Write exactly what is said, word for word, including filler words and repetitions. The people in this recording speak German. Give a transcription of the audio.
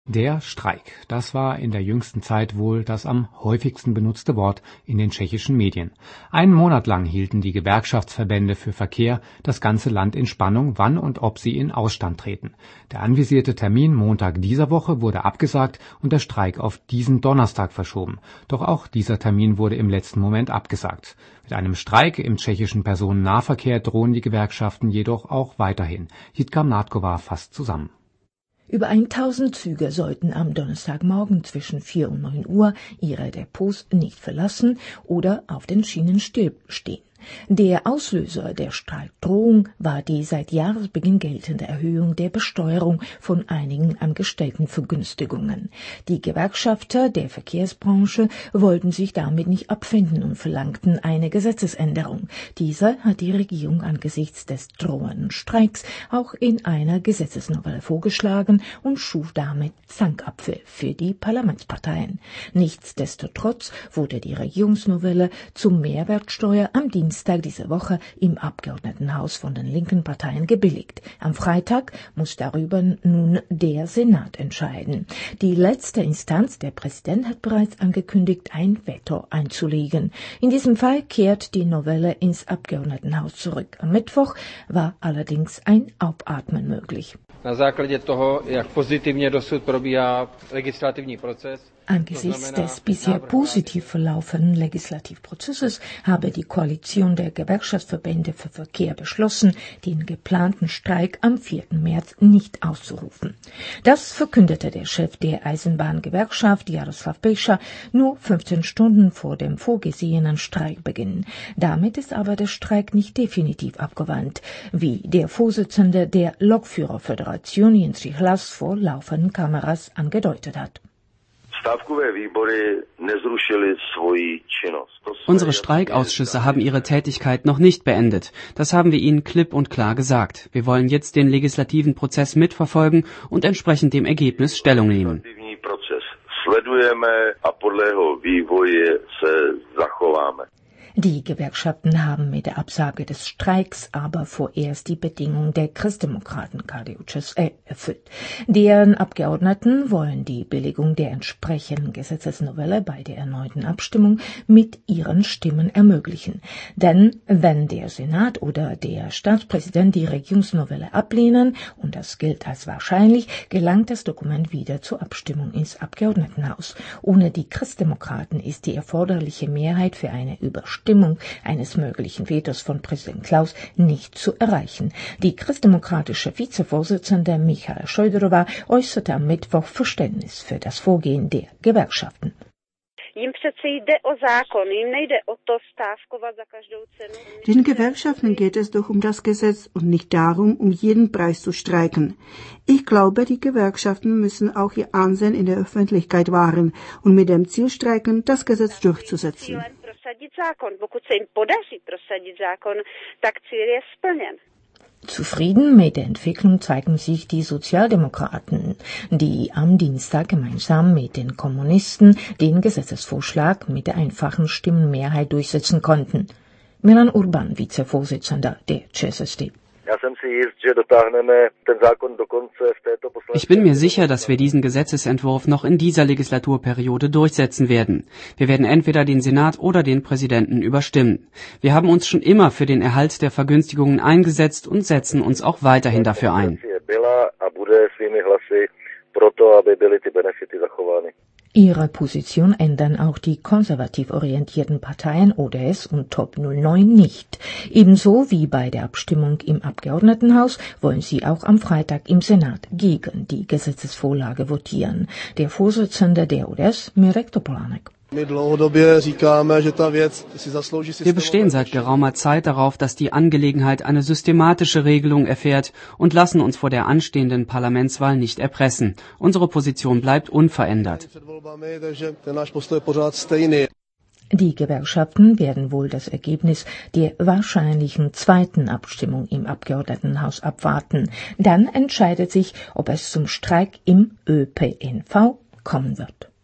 Der Streik, das war in der jüngsten Zeit wohl das am häufigsten benutzte Wort in den tschechischen Medien. Einen Monat lang hielten die Gewerkschaftsverbände für Verkehr das ganze Land in Spannung, wann und ob sie in Ausstand treten. Der anvisierte Termin Montag dieser Woche wurde abgesagt und der Streik auf diesen Donnerstag verschoben. Doch auch dieser Termin wurde im letzten Moment abgesagt. Mit einem Streik im tschechischen Personennahverkehr drohen die Gewerkschaften jedoch auch weiterhin. Jitka Mládková fasst zusammen. Über tausend Züge sollten am Donnerstagmorgen zwischen vier und neun Uhr ihre Depots nicht verlassen oder auf den Schienen stillstehen. Der Auslöser der Streikdrohung war die seit Jahresbeginn geltende Erhöhung der Besteuerung von einigen Angestelltenvergünstigungen. Die Gewerkschafter der Verkehrsbranche wollten sich damit nicht abfinden und verlangten eine Gesetzesänderung. Diese hat die Regierung angesichts des drohenden Streiks auch in einer Gesetzesnovelle vorgeschlagen und schuf damit Zankapfel für die Parlamentsparteien. Nichtsdestotrotz wurde die Regierungsnovelle zur Mehrwertsteuer am Dienstag Dienstag diese Woche im Abgeordnetenhaus von den linken Parteien gebilligt. Am Freitag muss darüber nun der Senat entscheiden. Die letzte Instanz, der Präsident, hat bereits angekündigt, ein Veto einzulegen. In diesem Fall kehrt die Novelle ins Abgeordnetenhaus zurück. Am Mittwoch war allerdings ein Aufatmen möglich. Na základě toho, jak pozitivně dosud probíhá legislativní proces. Angesichts des bisher positiv verlaufenden Legislativprozesses habe die Koalition der Gewerkschaftsverbände für Verkehr beschlossen, den geplanten Streik am vierten März nicht auszurufen. Das verkündete der Chef der Eisenbahngewerkschaft Jaroslav Pejsa nur fünfzehn Stunden vor dem vorgesehenen Streikbeginn. Damit ist aber der Streik nicht definitiv abgewandt, wie der Vorsitzende der Lokführerföderation Jindřich Hlas vor laufenden Kameras angedeutet hat. Unsere Streikausschüsse haben ihre Tätigkeit noch nicht beendet. Das haben wir ihnen klipp und klar gesagt. Wir wollen jetzt den legislativen Prozess mitverfolgen und entsprechend dem Ergebnis Stellung nehmen. Die Gewerkschaften haben mit der Absage des Streiks aber vorerst die Bedingung der Christdemokraten K D U C S U erfüllt. Deren Abgeordneten wollen die Billigung der entsprechenden Gesetzesnovelle bei der erneuten Abstimmung mit ihren Stimmen ermöglichen. Denn wenn der Senat oder der Staatspräsident die Regierungsnovelle ablehnen, und das gilt als wahrscheinlich, gelangt das Dokument wieder zur Abstimmung ins Abgeordnetenhaus. Ohne die Christdemokraten ist die erforderliche Mehrheit für eine Überstimmung eines möglichen Vetos von Präsident Klaus nicht zu erreichen. Die christdemokratische Vizevorsitzende Michaela Šojdrová äußerte am Mittwoch Verständnis für das Vorgehen der Gewerkschaften. Den Gewerkschaften geht es doch um das Gesetz und nicht darum, um jeden Preis zu streiken. Ich glaube, die Gewerkschaften müssen auch ihr Ansehen in der Öffentlichkeit wahren und mit dem Ziel streiken, das Gesetz durchzusetzen. Zufrieden mit der Entwicklung zeigen sich die Sozialdemokraten, die am Dienstag gemeinsam mit den Kommunisten den Gesetzesvorschlag mit der einfachen Stimmenmehrheit durchsetzen konnten. Milan Urban, Vizevorsitzender der C S S D. Ich bin mir sicher, dass wir diesen Gesetzesentwurf noch in dieser Legislaturperiode durchsetzen werden. Wir werden entweder den Senat oder den Präsidenten überstimmen. Wir haben uns schon immer für den Erhalt der Vergünstigungen eingesetzt und setzen uns auch weiterhin dafür ein. Ihre Position ändern auch die konservativ orientierten Parteien O D S und Top null neun nicht. Ebenso wie bei der Abstimmung im Abgeordnetenhaus wollen sie auch am Freitag im Senat gegen die Gesetzesvorlage votieren. Der Vorsitzende der O D S, Mirek Topolánek. Wir bestehen seit geraumer Zeit darauf, dass die Angelegenheit eine systematische Regelung erfährt und lassen uns vor der anstehenden Parlamentswahl nicht erpressen. Unsere Position bleibt unverändert. Die Gewerkschaften werden wohl das Ergebnis der wahrscheinlichen zweiten Abstimmung im Abgeordnetenhaus abwarten. Dann entscheidet sich, ob es zum Streik im Ö P N V kommen wird.